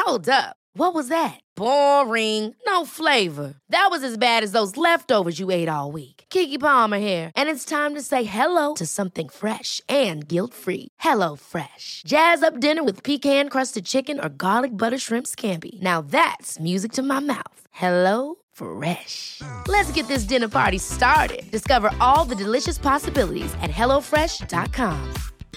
Hold up. What was that? Boring. No flavor. That was as bad as those leftovers you ate all week. Keke Palmer here, and it's time to say hello to something fresh and guilt-free. Hello Fresh. Jazz up dinner with pecan-crusted chicken or garlic butter shrimp scampi. Now that's music to my mouth. Hello Fresh. Let's get this dinner party started. Discover all the delicious possibilities at hellofresh.com.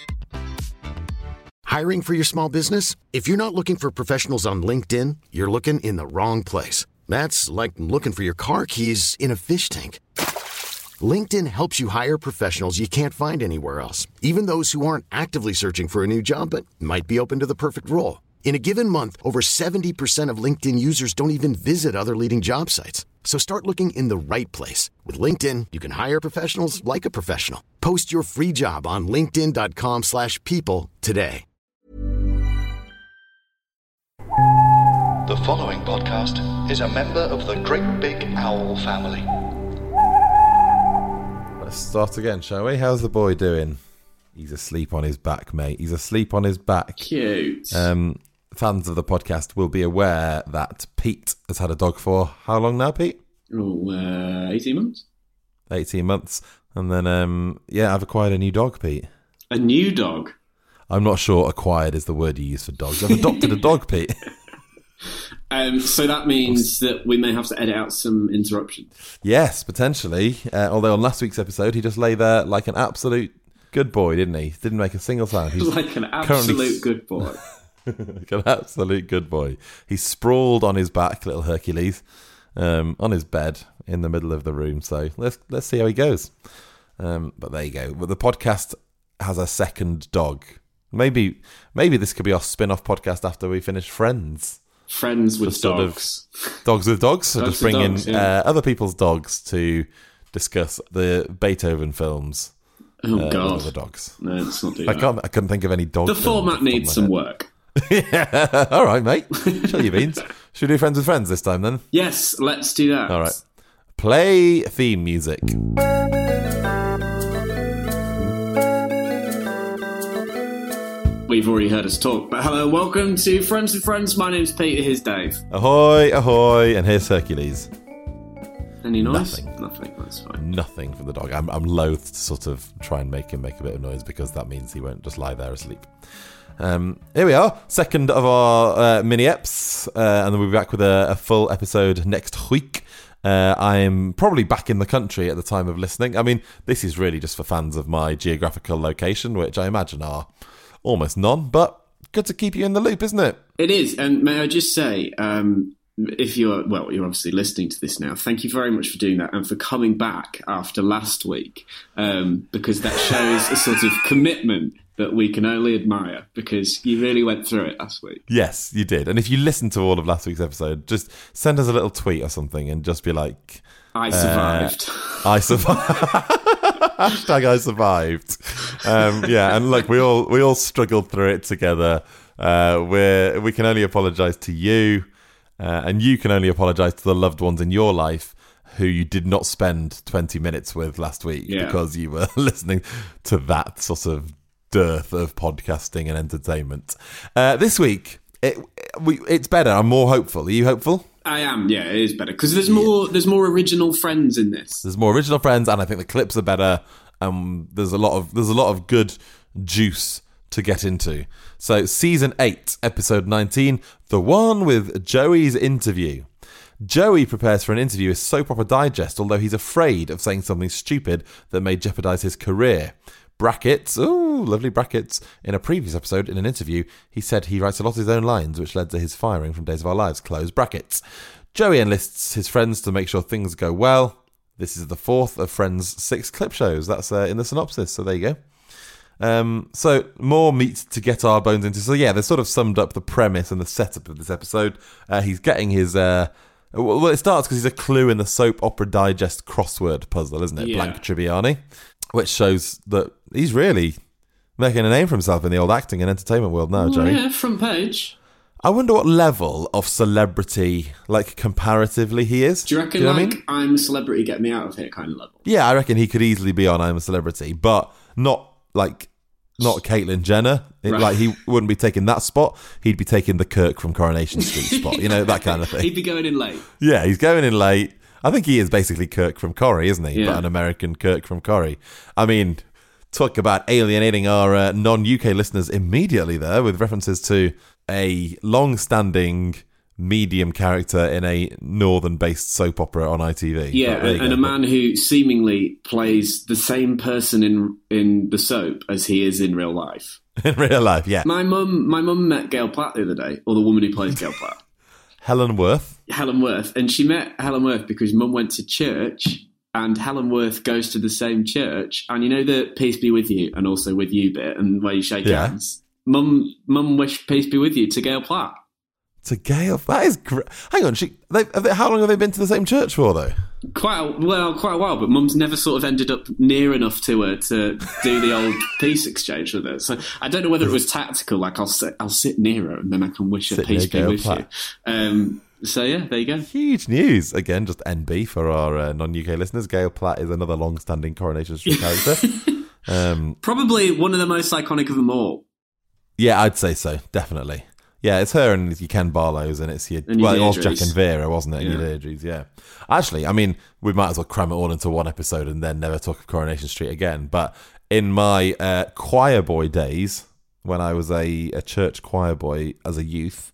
Hiring for your small business? If you're not looking for professionals on LinkedIn, you're looking in the wrong place. That's like looking for your car keys in a fish tank. LinkedIn helps you hire professionals you can't find anywhere else, even those who aren't actively searching for a new job but might be open to the perfect role. In a given month, over 70% of LinkedIn users don't even visit other leading job sites. So start looking in the right place. With LinkedIn, you can hire professionals like a professional. Post your free job on linkedin.com/people today. The following podcast is a member of the Great Big Owl family. Let's start again, shall we? How's the boy doing? He's asleep on his back, mate. He's asleep on his back. Cute. Fans of the podcast will be aware that Pete has had a dog for how long now, Pete? 18 months. 18 months. And then, I've acquired a new dog, Pete. A new dog? I'm not sure acquired is the word you use for dogs. I've adopted a dog, Pete. So that means that we may have to edit out some interruptions. Yes, potentially. Although on last week's episode, he just lay there like an absolute good boy, didn't he? Didn't make a single sound. He's like an absolute good boy. Like an absolute good boy. He's sprawled on his back, little Hercules, on his bed in the middle of the room. So let's see how he goes. But there you go. Well, the podcast has a second dog. Maybe this could be our spin-off podcast after we finish Friends. Friends with dogs. Dogs with dogs. So Dogs just bring with dogs, in other people's dogs to discuss the Beethoven films. Oh, God. The dogs. No, let's not do that. I couldn't think of any dog The films format needs some work. Yeah. All right, mate. Show your beans. Should we do Friends with Friends this time, then? Yes, let's do that. All right. Play theme music. We've already heard us talk, but hello, welcome to Friends with Friends. My name's Peter, here's Dave. Ahoy, ahoy, and here's Hercules. Any noise? Nothing. That's fine. Nothing from the dog. I'm loath to sort of try and make him make a bit of noise because that means he won't just lie there asleep. Here we are, second of our mini-eps, and then we'll be back with a full episode next week. I'm probably back in the country at the time of listening. I mean, this is really just for fans of my geographical location, which I imagine are almost none, but good to keep you in the loop, isn't it? It is, and may I just say, if you're obviously listening to this now, thank you very much for doing that and for coming back after last week, because that shows a sort of commitment that we can only admire, because you really went through it last week. Yes, you did. And if you listened to all of last week's episode, just send us a little tweet or something and just be like, I survived. I survived. Hashtag I survived. And look, we all struggled through it together. We can only apologise to you, and you can only apologise to the loved ones in your life who you did not spend 20 minutes with last week because you were listening to that sort of dearth of podcasting and entertainment. This week, it's better. I'm more hopeful. Are you hopeful? I am, yeah, it is better because there's more original friends in this. There's more original friends, and I think the clips are better. There's a lot of good juice to get into. So, season 8, episode 19, the one with Joey's interview. Joey prepares for an interview with Soap Opera Digest, although he's afraid of saying something stupid that may jeopardise his career. Brackets, ooh, lovely brackets. In a previous episode, in an interview, he said he writes a lot of his own lines, which led to his firing from Days of Our Lives, close brackets. Joey enlists his friends to make sure things go well. This is the 4th of Friends' 6 clip shows. That's in the synopsis, so there you go. So, more meat to get our bones into. So, yeah, they've sort of summed up the premise and the setup of this episode. He's getting his... well, it starts because he's a clue in the Soap Opera Digest crossword puzzle, isn't it? Yeah. Blank Triviani. Which shows that he's really making a name for himself in the old acting and entertainment world now, Joey. Yeah, front page. I wonder what level of celebrity, like, comparatively he is. Do you reckon, what I like, mean? I'm a celebrity, get me out of here kind of level? Yeah, I reckon he could easily be on I'm a Celebrity, but not, like, not Caitlyn Jenner. Right. Like, he wouldn't be taking that spot. He'd be taking the Kirk from Coronation Street spot. You know, that kind of thing. He'd be going in late. Yeah, he's going in late. I think he is basically Kirk from Corrie, isn't he? Yeah. But an American Kirk from Corrie. I mean, talk about alienating our non-UK listeners immediately there with references to a long-standing medium character in a northern-based soap opera on ITV. Yeah, and a man who seemingly plays the same person in the soap as he is in real life. In real life, yeah. My mum met Gail Platt the other day, or the woman who plays Gail Platt. Helen Worth. And she met Helen Worth because Mum went to church, and Helen Worth goes to the same church. And you know the "Peace be with you" and also "with you" bit, and where you shake hands. Mum wished "Peace be with you" to Gail Platt. To Gail, that is great. Hang on, how long have they been to the same church for, though? Quite a while, but Mum's never sort of ended up near enough to her to do the old peace exchange with her. So I don't know whether it was tactical, like I'll sit near her and then I can wish her peace be with you. So yeah, there you go. Huge news. Again, just NB for our non-UK listeners. Gail Platt is another long-standing Coronation Street character. Probably one of the most iconic of them all. Yeah, I'd say so, definitely. Yeah, it's her and your Ken Barlow's, and it's your... And well, your it was Deirdre's. Jack and Vera, wasn't it? And Yeah. your Deirdre's, yeah. Actually, I mean, we might as well cram it all into one episode and then never talk of Coronation Street again. But in my choir boy days, when I was a church choir boy as a youth,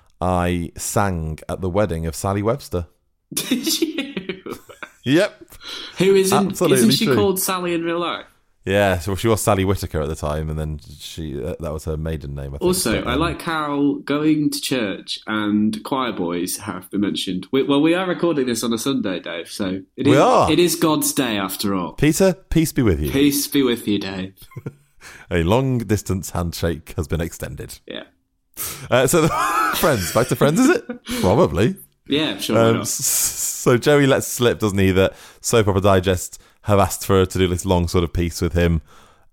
I sang at the wedding of Sally Webster. Did you? Yep. Who isn't? Absolutely Isn't she true. called Sally in real life? Yeah, so she was Sally Whittaker at the time, and then she that was her maiden name, I think. Also, But, I like how going to church and choir boys have been mentioned. We are recording this on a Sunday, Dave, so We are. It is God's day after all. Peter, peace be with you. Peace be with you, Dave. A long-distance handshake has been extended. Yeah. So, Friends, back to Friends, is it? Probably. Yeah, sure. Why not? So Joey lets slip, doesn't he, that Soap Opera Digest have asked for her to do this long sort of piece with him,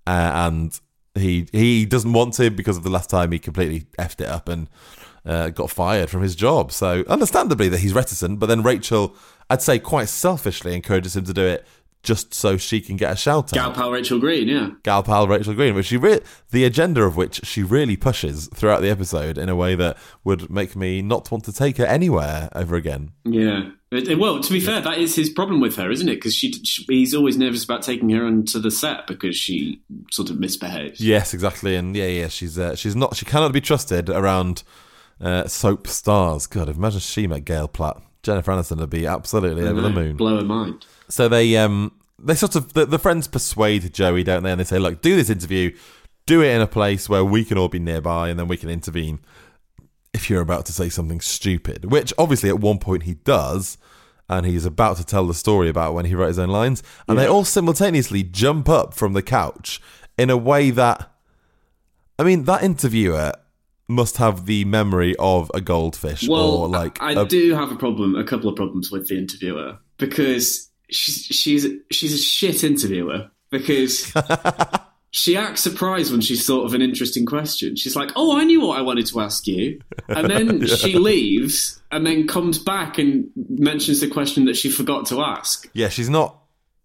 and he doesn't want to because of the last time he completely effed it up and got fired from his job. So understandably that he's reticent, but then Rachel, I'd say quite selfishly, encourages him to do it just so she can get a shout Gal out. pal Rachel Green, yeah. Gal pal Rachel Green, which the agenda of which she really pushes throughout the episode in a way that would make me not want to take her anywhere ever again. Yeah. Well, to be fair, that is his problem with her, isn't it? Because he's always nervous about taking her onto the set because she sort of misbehaves. Yes, exactly, and she's not, she cannot be trusted around soap stars. God, imagine she met Gail Platt. Jennifer Aniston would be absolutely over the moon. Blow her mind. So they sort of the friends persuade Joey, don't they? And they say, look, do this interview, do it in a place where we can all be nearby, and then we can intervene if you're about to say something stupid. Which obviously at one point he does, and he's about to tell the story about when he wrote his own lines, and they all simultaneously jump up from the couch in a way that, I mean, that interviewer must have the memory of a goldfish. Well, or like I do have a couple of problems with the interviewer, because she's a shit interviewer, because she acts surprised when she's thought of an interesting question. She's like, "Oh, I knew what I wanted to ask you," and then she leaves and then comes back and mentions the question that she forgot to ask. Yeah, she's not.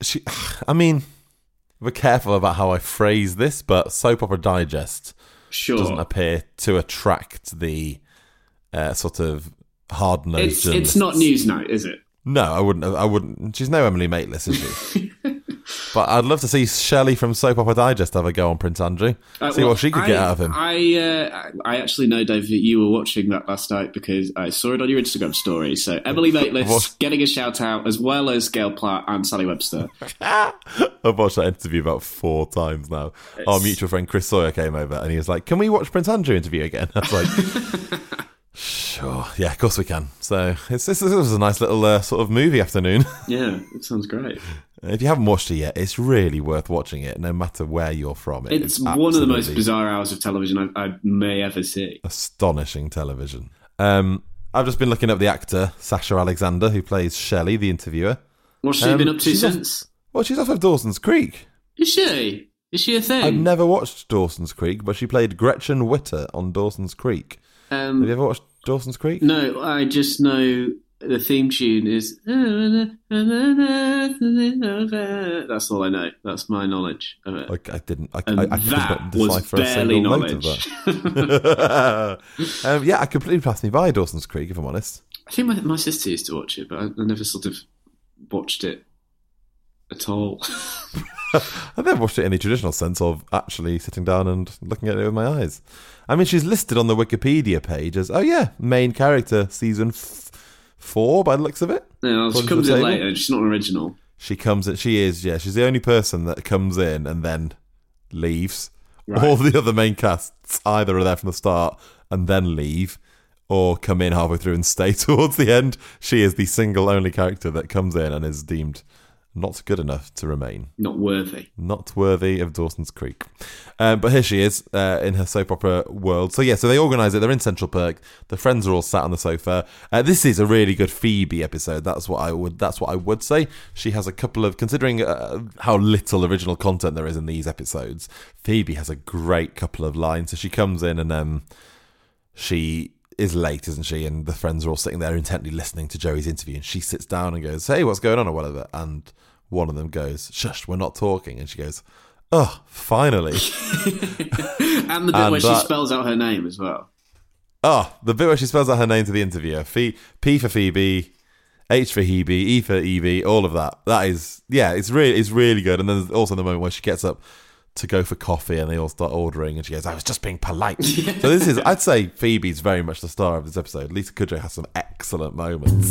I mean, we're careful about how I phrase this, but Soap Opera Digest doesn't appear to attract the sort of hard-nosed. It's not Newsnight, is it? No, I wouldn't. She's no Emily Maitlis, is she? But I'd love to see Shelley from Soap Opera Digest have a go on Prince Andrew. See what she could get out of him. I actually know, Dave, that you were watching that last night because I saw it on your Instagram story. So Emily Maitlis getting a shout out, as well as Gail Platt and Sally Webster. I've watched that interview about 4 times now. Our mutual friend Chris Sawyer came over and he was like, "Can we watch Prince Andrew interview again?" I was like, sure, yeah, of course we can. So this was a nice little sort of movie afternoon. Yeah, it sounds great. If you haven't watched it yet, it's really worth watching it, no matter where you're from. It's one of the most bizarre hours of television I may ever see. Astonishing television. I've just been looking up the actor, Sasha Alexander, who plays Shelley, the interviewer. What's she been up to since? She's off of Dawson's Creek. Is she? Is she a thing? I've never watched Dawson's Creek, but she played Gretchen Witter on Dawson's Creek. Have you ever watched Dawson's Creek? No, I just know the theme tune is... That's all I know. That's my knowledge of it. I could not that decipher was a single barely note of knowledge. that. Yeah, I completely passed me by Dawson's Creek, if I'm honest. I think my sister used to watch it, but I never sort of watched it at all. I've never watched it in the traditional sense of actually sitting down and looking at it with my eyes. I mean, she's listed on the Wikipedia page as, main character, season 4 by the looks of it. No, she comes in later. She's not an original. She comes in, she's the only person that comes in and then leaves. Right. All the other main casts either are there from the start and then leave, or come in halfway through and stay towards the end. She is the single only character that comes in and is deemed not good enough to remain. Not worthy. Not worthy of Dawson's Creek. But here she is in her soap opera world. So they organise it. They're in Central Perk. The friends are all sat on the sofa. This is a really good Phoebe episode. That's what I would say. She has a couple of, considering how little original content there is in these episodes, Phoebe has a great couple of lines. So she comes in and she is late, isn't she? And the friends are all sitting there intently listening to Joey's interview, and she sits down and goes, "Hey, what's going on?" or whatever. And one of them goes, "Shush, we're not talking." And she goes, "Oh, finally." And the bit where she spells out her name as well. Oh, the bit where she spells out her name to the interviewer. P for Phoebe, H for Hebe, E for Evie, all of that. That is, it's really good. And then there's also the moment where she gets up to go for coffee and they all start ordering and she goes, "I was just being polite." So this is, I'd say Phoebe's very much the star of this episode. Lisa Kudrow has some excellent moments.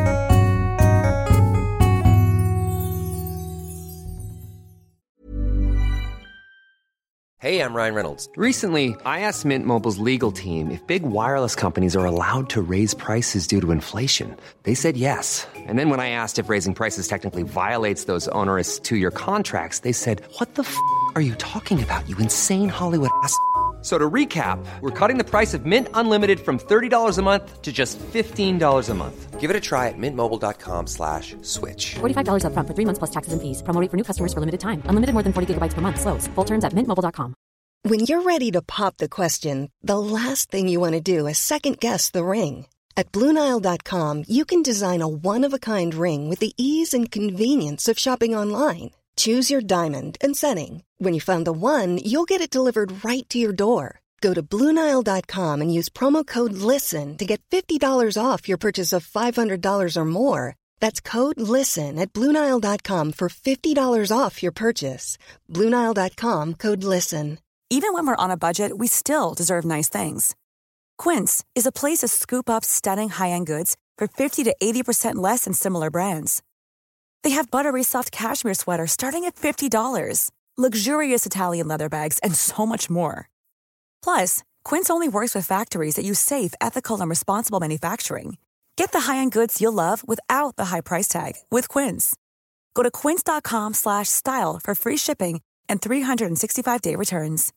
Hey, I'm Ryan Reynolds. Recently, I asked Mint Mobile's legal team if big wireless companies are allowed to raise prices due to inflation. They said yes. And then when I asked if raising prices technically violates those onerous 2-year contracts, they said, "What the f*** are you talking about, you insane Hollywood ass?" So to recap, we're cutting the price of Mint Unlimited from $30 a month to just $15 a month. Give it a try at mintmobile.com/switch. $45 up front for 3 months plus taxes and fees. Promo rate for new customers for limited time. Unlimited more than 40 gigabytes per month. Slows full terms at mintmobile.com. When you're ready to pop the question, the last thing you want to do is second-guess the ring. At BlueNile.com, you can design a one-of-a-kind ring with the ease and convenience of shopping online. Choose your diamond and setting. When you find the one, you'll get it delivered right to your door. Go to BlueNile.com and use promo code LISTEN to get $50 off your purchase of $500 or more. That's code LISTEN at BlueNile.com for $50 off your purchase. BlueNile.com, code LISTEN. Even when we're on a budget, we still deserve nice things. Quince is a place to scoop up stunning high-end goods for 50 to 80% less than similar brands. They have buttery soft cashmere sweaters starting at $50, luxurious Italian leather bags, and so much more. Plus, Quince only works with factories that use safe, ethical, and responsible manufacturing. Get the high-end goods you'll love without the high price tag with Quince. Go to quince.com/style for free shipping and 365-day returns.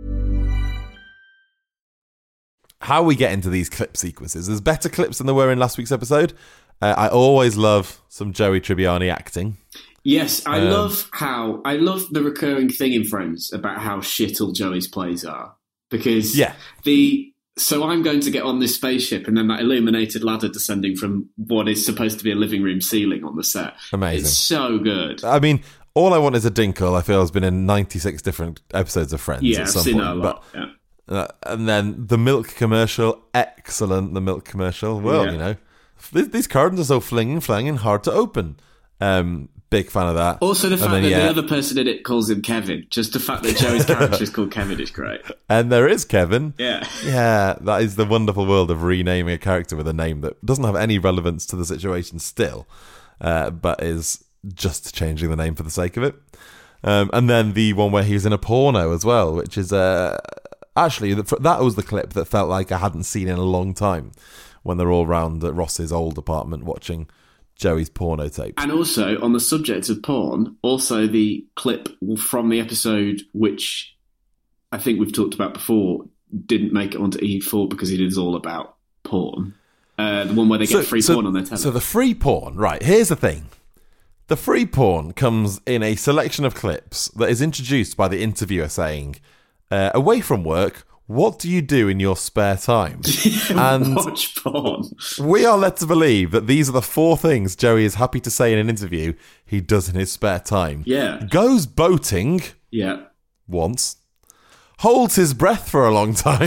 How we get into these clip sequences. There's better clips than there were in last week's episode. I always love some Joey Tribbiani acting. Yes, I love the recurring thing in Friends about how shit all Joey's plays are. Because so I'm going to get on this spaceship and then that illuminated ladder descending from what is supposed to be a living room ceiling on the set. Amazing. It's so good. I mean, All I Want Is a Dinkle, I feel, has been in 96 different episodes of Friends Yeah, at I've some seen point. it a lot. And then the milk commercial, excellent, the milk commercial. Well, you know, these curtains are so flanging, hard to open. Big fan of that. Also, the fact that the other person in it calls him Kevin. Just the fact that Joey's character is called Kevin is great. And there is Kevin. Yeah. Yeah, that is the wonderful world of renaming a character with a name that doesn't have any relevance to the situation still, but is just changing the name for the sake of it. And then the one where he's in a porno as well, which is actually, that was the clip that felt like I hadn't seen in a long time, when they're all round at Ross's old apartment watching Joey's porno tape. And also, on the subject of porn, also the clip from the episode, which I think we've talked about before, didn't make it onto E4 because it is all about porn. The one where they get free porn on their television. So the free porn, right, here's the thing. The free porn comes in a selection of clips that is introduced by the interviewer saying, away from work, what do you do in your spare time? And watch porn. We are led to believe that these are the 4 things Joey is happy to say in an interview he does in his spare time. Yeah. Goes boating. Yeah. Once. Holds his breath for a long time.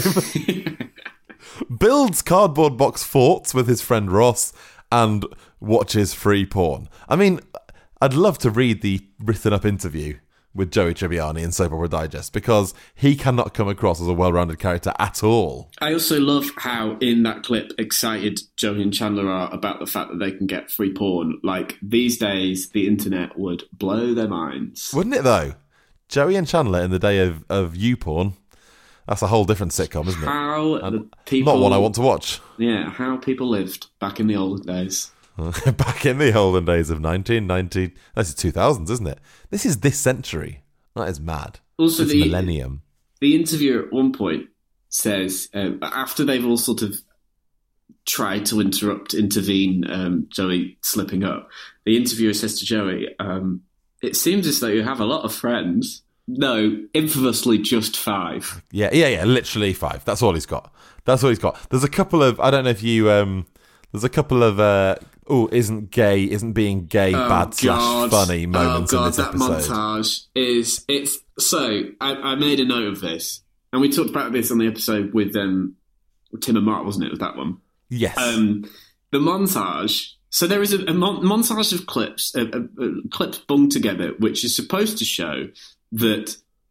Builds cardboard box forts with his friend Ross. And watches free porn. I mean, I'd love to read the written up interview with Joey Tribbiani in Soap Opera Digest, because he cannot come across as a well-rounded character at all. I also love how in that clip excited Joey and Chandler are about the fact that they can get free porn. Like, these days, the internet would blow their minds. Wouldn't it, though? Joey and Chandler in the day of YouPorn. That's a whole different sitcom, isn't it? How the people... Not one I want to watch. Yeah, how people lived back in the olden days. Back in the olden days of 1990... That's the 2000s, isn't it? This is this century. That is mad. Also, this millennium. The interviewer at one point says, after they've all sort of tried to intervene, Joey slipping up, the interviewer says to Joey, it seems as though you have a lot of friends. No, infamously just 5. Yeah, literally 5. That's all he's got. There's a couple of, I don't know if you, there's a couple of, isn't being gay bad / funny moments in this episode. That montage so I made a note of this, and we talked about this on the episode with Tim and Mark, wasn't it? Was that one? Yes. The montage. So there is a montage of clips, clips bunged together, which is supposed to show that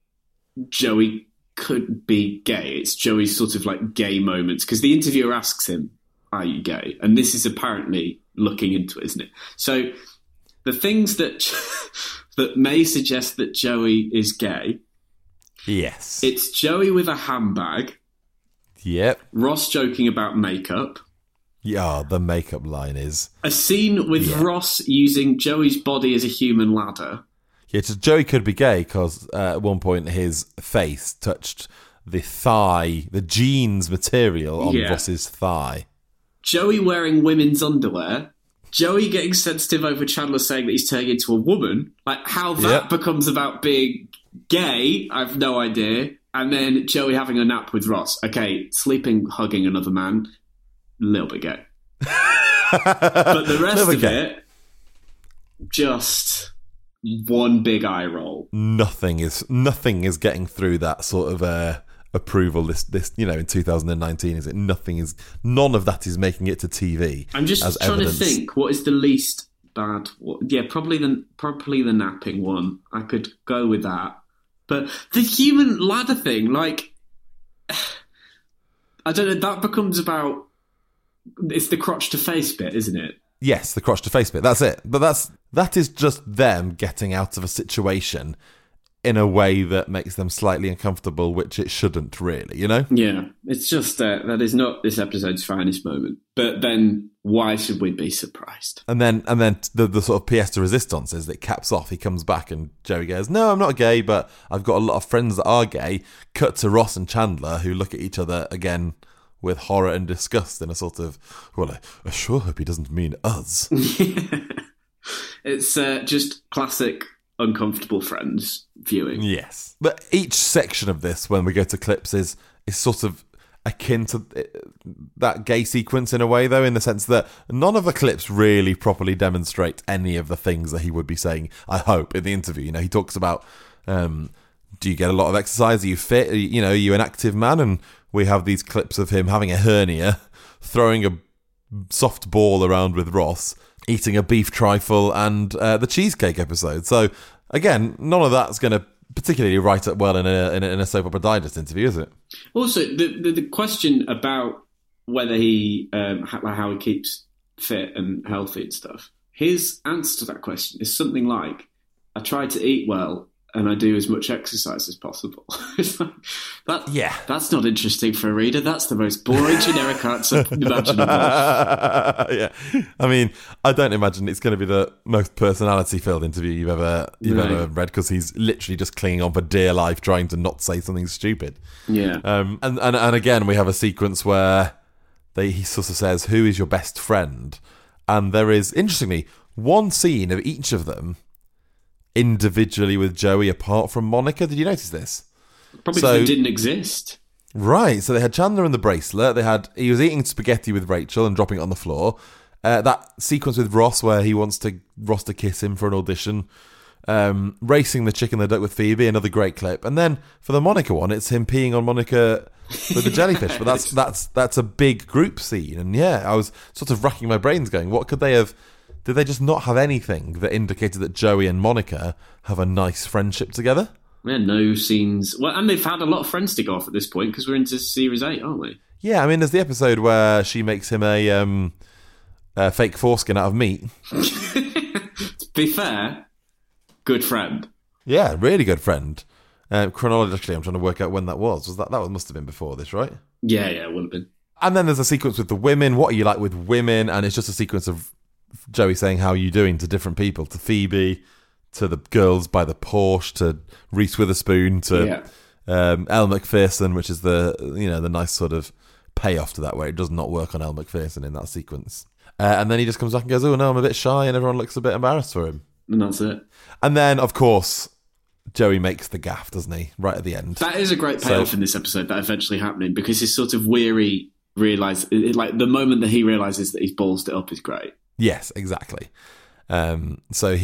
Joey could be gay. It's Joey's sort of like gay moments, because the interviewer asks him, "Are you gay?" And this is apparently looking into it, isn't it? So the things that that may suggest that Joey is gay. Yes. It's Joey with a handbag. Yep. Ross joking about makeup. Yeah, the makeup line is... A scene with Ross using Joey's body as a human ladder. Yeah, just Joey could be gay because at one point his face touched the thigh, the jeans material on Ross's thigh. Joey wearing women's underwear. Joey getting sensitive over Chandler saying that he's turning into a woman. Like, how that becomes about being gay, I've no idea. And then Joey having a nap with Ross. Okay, sleeping, hugging another man, a little bit gay. But the rest of it, just one big eye roll. Nothing is getting through that sort of approval list. This, in 2019, is it? None of that is making it to TV. I'm just trying to think. What is the least bad? Yeah, probably the napping one. I could go with that. But the human ladder thing, like, I don't know. That becomes about. It's the crotch to face bit, isn't it? Yes, the crotch to face bit. That's it. But that is just them getting out of a situation in a way that makes them slightly uncomfortable, which it shouldn't really, Yeah, it's just that is not this episode's finest moment. But then why should we be surprised? And then the sort of pièce de résistance is that it caps off. He comes back and Joey goes, "No, I'm not gay, but I've got a lot of friends that are gay." Cut to Ross and Chandler, who look at each other again with horror and disgust in a sort of, well, I sure hope he doesn't mean us. It's just classic uncomfortable friends viewing. Yes. But each section of this, when we go to clips, is sort of akin to that gay sequence in a way, though, in the sense that none of the clips really properly demonstrate any of the things that he would be saying, I hope, in the interview. He talks about, do you get a lot of exercise? Are you fit? Are you an active man? And we have these clips of him having a hernia, throwing a soft ball around with Ross, eating a beef trifle, and the cheesecake episode. So, again, none of that's going to particularly write up well in a Soap Opera Digest interview, is it? Also, the question about whether he how he keeps fit and healthy and stuff, his answer to that question is something like, I try to eat well and I do as much exercise as possible. It's like, that's not interesting for a reader. That's the most boring generic answer imaginable. Yeah, I mean, I don't imagine it's going to be the most personality-filled interview you've ever read, because he's literally just clinging on for dear life, trying to not say something stupid. Yeah. And again, we have a sequence where he sort of says, "Who is your best friend?" And there is, interestingly, one scene of each of them individually with Joey apart from Monica. Did you notice this? Probably because it didn't exist. Right, so they had Chandler and the bracelet. He was eating spaghetti with Rachel and dropping it on the floor. That sequence with Ross where he wants Ross to kiss him for an audition. Racing the chick in the duck with Phoebe, another great clip. And then for the Monica one, it's him peeing on Monica with the jellyfish. But that's a big group scene. And yeah, I was sort of racking my brains going, what could they have... Did they just not have anything that indicated that Joey and Monica have a nice friendship together? Yeah, no scenes. Well, and they've had a lot of friends to go off at this point because we're into series 8, aren't we? Yeah, I mean, there's the episode where she makes him a fake foreskin out of meat. To be fair, good friend. Yeah, really good friend. Chronologically, I'm trying to work out when that was. That must have been before this, right? Yeah, it would have been. And then there's a sequence with the women. What are you like with women? And it's just a sequence of Joey saying, how are you doing to different people, to Phoebe, to the girls by the Porsche, to Reese Witherspoon, to Elle Macpherson, which is the nice sort of payoff to that, where it does not work on Elle Macpherson in that sequence. And then he just comes back and goes, oh no, I'm a bit shy, and everyone looks a bit embarrassed for him. And that's it. And then, of course, Joey makes the gaffe, doesn't he, right at the end. That is a great payoff in this episode, that eventually happening, because his sort of weary like the moment that he realises that he's ballsed it up is great. Yes, exactly. So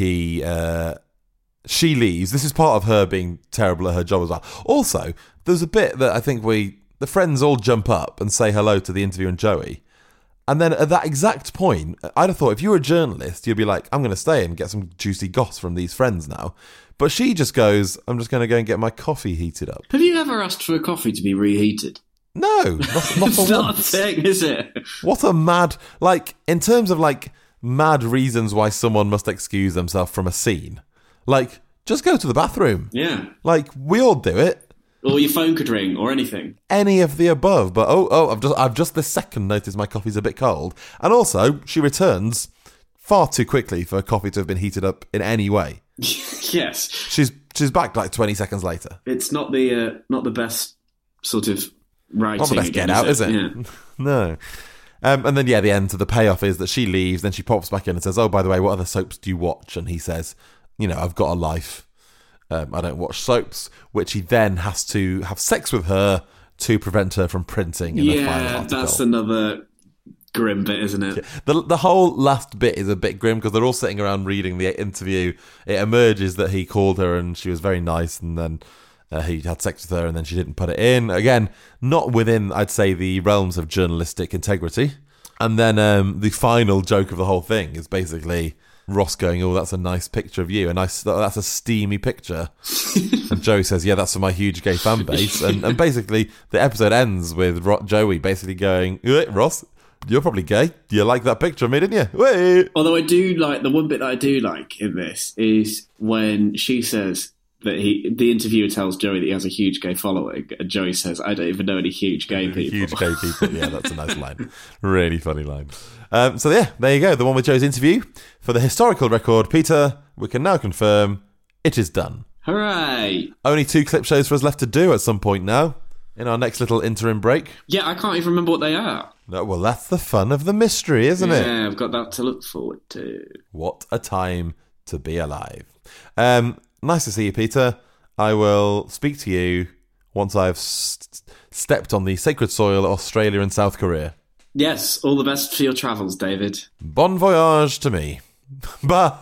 she leaves. This is part of her being terrible at her job as well. Also, there's a bit that I think the friends all jump up and say hello to the interviewer and Joey. And then at that exact point, I'd have thought if you were a journalist, you'd be like, I'm going to stay and get some juicy goss from these friends now. But she just goes, I'm just going to go and get my coffee heated up. Have you ever asked for a coffee to be reheated? No, not for it's once. Not a thing, is it? What a mad, in terms of mad reasons why someone must excuse themselves from a scene. Just go to the bathroom. Yeah. We all do it. Or your phone could ring, or anything. Any of the above. But I've just this second noticed my coffee's a bit cold. And also, she returns far too quickly for a coffee to have been heated up in any way. Yes. She's back 20 seconds later. It's not the best sort of writing. Not the best get out, is it? Yeah. No. And then, the end to the payoff is that she leaves, then she pops back in and says, oh, by the way, what other soaps do you watch? And he says, I've got a life. I don't watch soaps, which he then has to have sex with her to prevent her from printing in the final article. That's another grim bit, isn't it? The whole last bit is a bit grim because they're all sitting around reading the interview. It emerges that he called her and she was very nice, and then he had sex with her and then she didn't put it in. Again, not within, I'd say, the realms of journalistic integrity. And then the final joke of the whole thing is basically Ross going, oh, that's a nice picture of you. That's a steamy picture. And Joey says, yeah, that's for my huge gay fan base. And basically, the episode ends with Joey basically going, Ross, you're probably gay. You like that picture of me, didn't you? Wait. Although I do like, the one bit that I do like in this is when she says that the interviewer tells Joey that he has a huge gay following, and Joey says, I don't even know any huge gay people. Huge gay people, yeah, that's a nice line. Really funny line. So yeah, there you go, the one with Joey's interview. For the historical record, Peter, we can now confirm it is done. Hooray! Only 2 clip shows for us left to do at some point now, in our next little interim break. Yeah, I can't even remember what they are. No, well, that's the fun of the mystery, isn't it? Yeah, I've got that to look forward to. What a time to be alive. Nice to see you, Peter. I will speak to you once I've stepped on the sacred soil of Australia and South Korea. Yes, all the best for your travels, David. Bon voyage to me. Bye.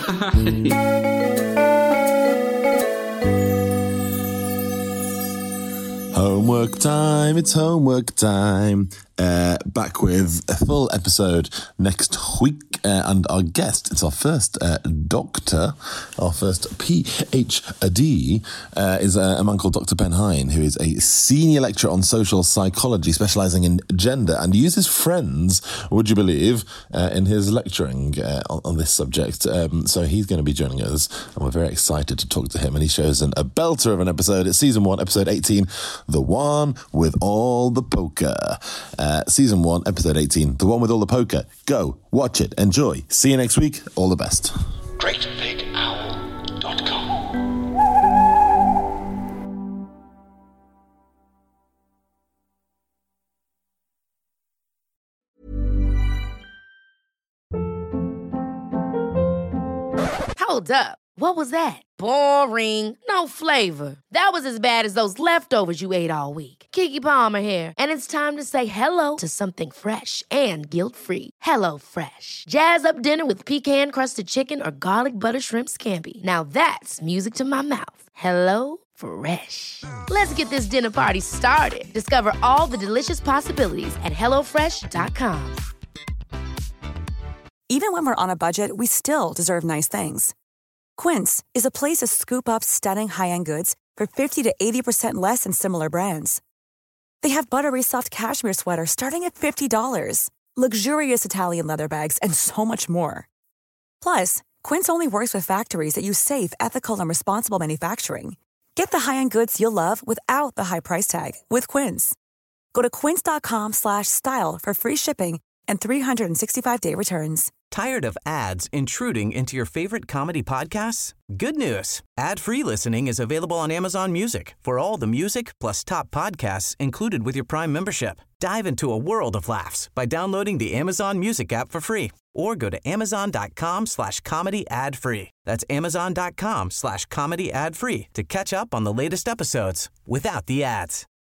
Homework time, it's homework time. Back with a full episode next week. And our guest, it's our first doctor, our first PhD, is a man called Dr. Ben Hine, who is a senior lecturer on social psychology, specialising in gender, and uses friends, would you believe, in his lecturing on this subject. So he's going to be joining us, and we're very excited to talk to him. And he shows a belter of an episode. It's season 1, episode 18, the one with all the poker. Season 1, episode 18, the one with all the poker. Go, watch it, enjoy. See you next week. All the best. GreatBigOwl.com. Hold up. What was that? Boring. No flavor. That was as bad as those leftovers you ate all week. Keke Palmer here, and it's time to say hello to something fresh and guilt-free. Hello Fresh. Jazz up dinner with pecan-crusted chicken or garlic butter shrimp scampi. Now that's music to my mouth. Hello Fresh. Let's get this dinner party started. Discover all the delicious possibilities at hellofresh.com. Even when we're on a budget, we still deserve nice things. Quince is a place to scoop up stunning high-end goods for 50 to 80% less than similar brands. They have buttery soft cashmere sweaters starting at $50, luxurious Italian leather bags, and so much more. Plus, Quince only works with factories that use safe, ethical, and responsible manufacturing. Get the high-end goods you'll love without the high price tag with Quince. Go to quince.com/style for free shipping and 365-day returns. Tired of ads intruding into your favorite comedy podcasts? Good news. Ad-free listening is available on Amazon Music for all the music plus top podcasts included with your Prime membership. Dive into a world of laughs by downloading the Amazon Music app for free or go to amazon.com/comedy ad-free. That's amazon.com/comedy ad-free to catch up on the latest episodes without the ads.